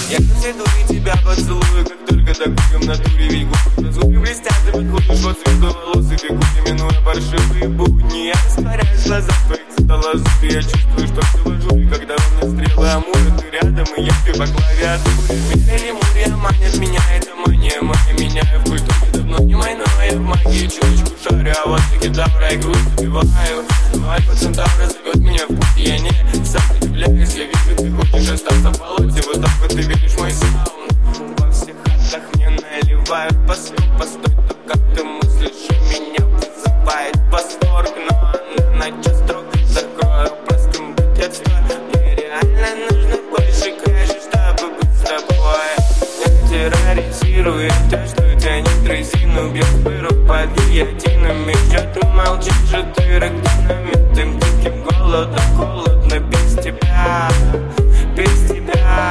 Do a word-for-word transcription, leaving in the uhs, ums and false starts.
Я навсегда и тебя поцелую, как только такую в натуре ведь губы. Зубы блестят, ты подходишь под цвету волос и бегут, минуя паршивые будни. Я растворяюсь в глазах твоих цветолазурь. Я чувствую, что все в ажуре, когда во мне стрелы амура. Ты рядом, и я пью по клавиатуре. Мир или мурия манит меня, это мания моя. Меняю в культуре, давно не мой, но я в магии чуточку шарю. А вот таки давра и грудь забиваю. Альфа Центавра зовет меня в путь, я не сам удивляюсь. Я вижу, ты хочешь остаться в болоте. Вот так вот ты видишь мой саунд. Во всех хатах мне наливают. Постой, постой, то как ты мыслишь, и меня вызывает восторг. Но она на час строк закрою простым быть детства. Мне реально нужно больше краше, чтобы быть с тобой. Я терроризирую то, что тянет резину. Бьет пыру под гильотинами. Чё ты молчишь, что ты ракетами? Тем диким голодом холодно без тебя, без тебя.